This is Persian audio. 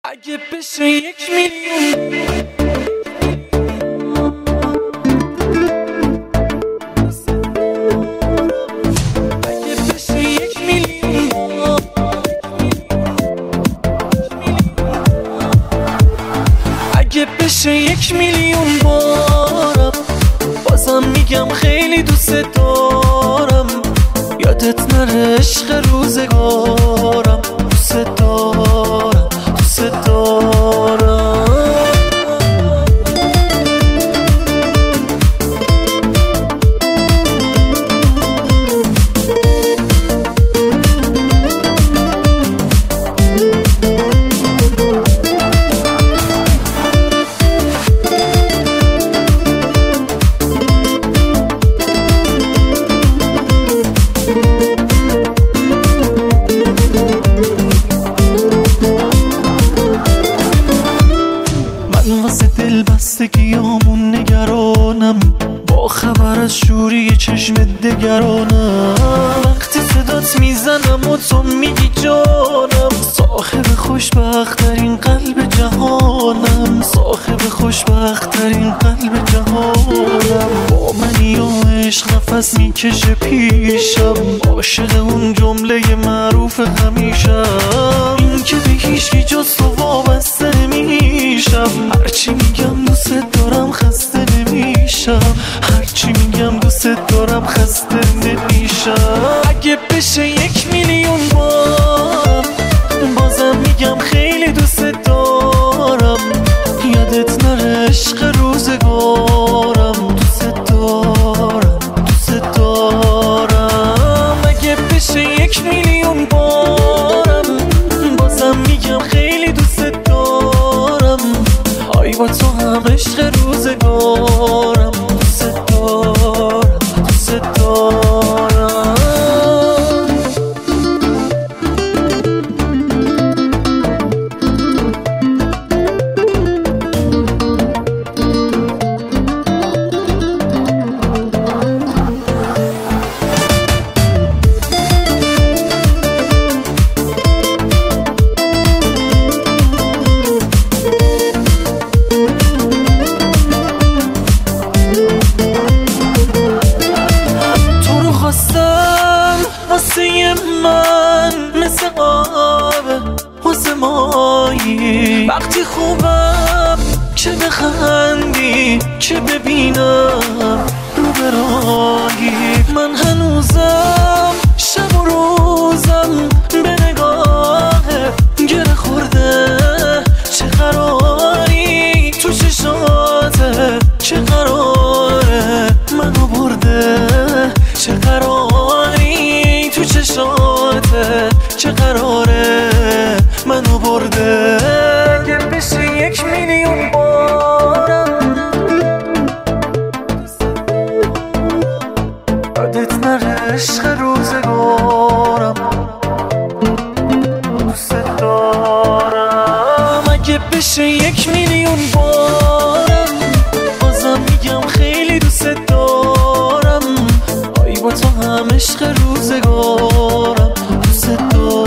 اگه بشه 1,000,000 اگه بشه 1,000,000 بارم بازم میگم خیلی دوست دارم. یادت نره عشق روزگارم، دوست دارم دوست دارم. واسه دل بستگیامون نگرانم، با خبر از شوری چشم دگرانم. وقتی صدات میزنم و تو میگی جانم، صاحب خوشبخت‌ترین قلب جهانم، صاحب خوشبخت‌ترین قلب جهانم. با منی و عشق نفس میکشه پیشم، عاشق اون جمله معروف همیشم، این که به هیچکی جز تو وابسته نمیشم. هرچی میگم دوست دارم خسته نمیشم، هرچی میگم دوست دارم خسته نمیشم. اگه بشه 1,000,000 بار بازم میگم خیلی دوست دارم. یادت نره عشق روزگارم، دوست دارم دوست دارم. اگه بشه 1,000,000 بارم بازم میگم خیلی دوست دارم. آی با تو هم عشق روزگارم، دوست دارم دوست دارم. واسه من مثل آبه واسه مایی، وقتی خوبم چه بخندی چه ببینم رو برایی. من هنوزم شب و روزم به نگاه گره خورده. چه قراری تو چشاته، چه قراره منو برده، چه قراری تو چشاته، چه قراره منو برده. اگه بشه 1,000,000 بارم یادت نره عشق روزگارم، دوست دارم. اگه بشه 1,000,000 بارم بازم میگم خیلی دوست دارم. آی با تو هم عشق روزگارم، دوست دارم.